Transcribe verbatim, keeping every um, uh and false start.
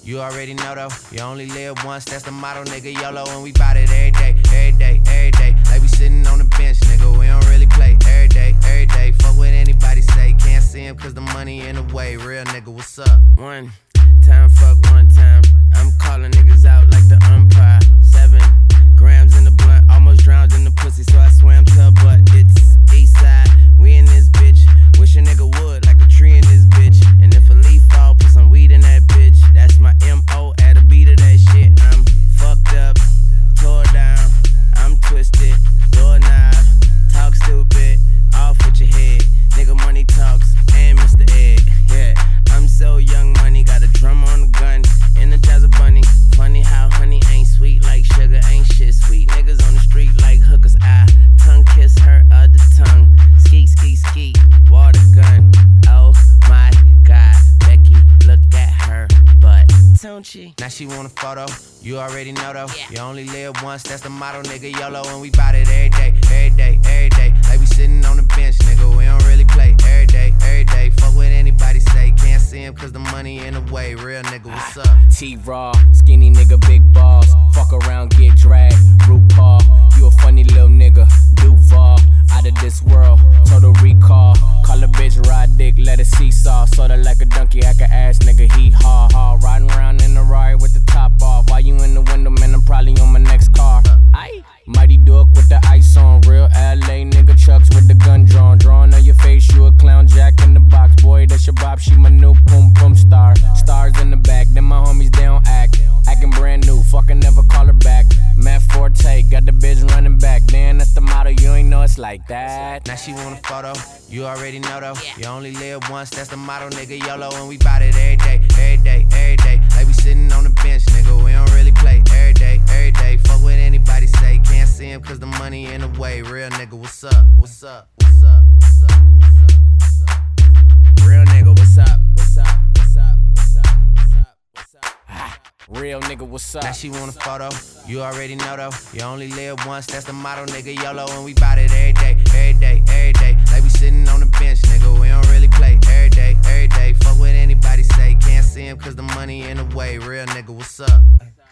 You already know though, you only live once, that's the motto, nigga. YOLO, and we bout it every day, every day, every day. Like we sitting on the bench, nigga, we don't really play every day, every day. Fuck what anybody say, can't see him cause the money in the way. Real nigga, what's up? One time, fuck one time. I'm calling niggas out like the umpire. Seven grams in the blunt, almost drowned in the pussy, so I swam to her butt. It's east side, we in this bitch. Wish a nigga would, like a tree in this bitch. And if a leaf fall, put some weed in that bitch. That's my M O at a beat of that shit. I'm fucked up, tore down, I'm twisted, doorknob, talk stupid, off with your head. Nigga money talks, and Mister Egg, yeah. I'm so young money, got a drum on the gun, Energizer bunny. Funny how honey ain't sweet like sugar, ain't shit sweet. Niggas on the street like hookers, I tongue kiss her other tongue. Ski, ski, ski, water gun. Oh my God, Becky, look at her butt. Don't she? Now she want a photo, you already know though. Yeah. You only live once, that's the motto, nigga. YOLO, and we bout it every day, every day, every day. Like we sitting on the bench, nigga, we don't really play every day, every day. Fuck what anybody say, can't see him cause the money in the way. Real nigga, what's up? T-Raw, skinny nigga, big balls. Fuck around, get dragged, RuPaul. You a funny little nigga, Duval. Out of this world, total recall. Call a bitch, ride dick, let it seesaw. Sorta like a donkey, I can ass nigga, he ha ha. Riding around in the Rari with the top off. While you in the window, man, I'm probably on my next car. Aye. Mighty Duck with the ice on. Real L A nigga, Chucks with the gun drawn. Drawing on your face, you a clown, Jack in the box. Boy, that's your bop, she my new boom boom star. Stars in the back, then my homies, they don't act. Acting brand new, fucking never call her back. Matt Forte, got the bitch running back. Damn, that's the motto, you ain't know it's like that. Now she want a photo, you already know though. You only live once, that's the motto, nigga. YOLO, and we bout it every day, every day, every day. Like we sitting on the bench, nigga, we don't really play every day, every day. Fuck what anybody say, can't see him cause the money in the way. Real nigga, what's up? What's up? What's up? What's up? What's up? What's up? Real nigga, what's up? What's up? What's up? What's up? What's up? What's up? Ah, real nigga, what's up? Now she want a photo, you already know though. You only live once, that's the motto, nigga. YOLO, and we bout it every day, every day, every day. Like we sitting on the bench, nigga, we don't really play every day, every day. Fuck what anybody say, can't see him cause the money in the way. Real nigga, what's up?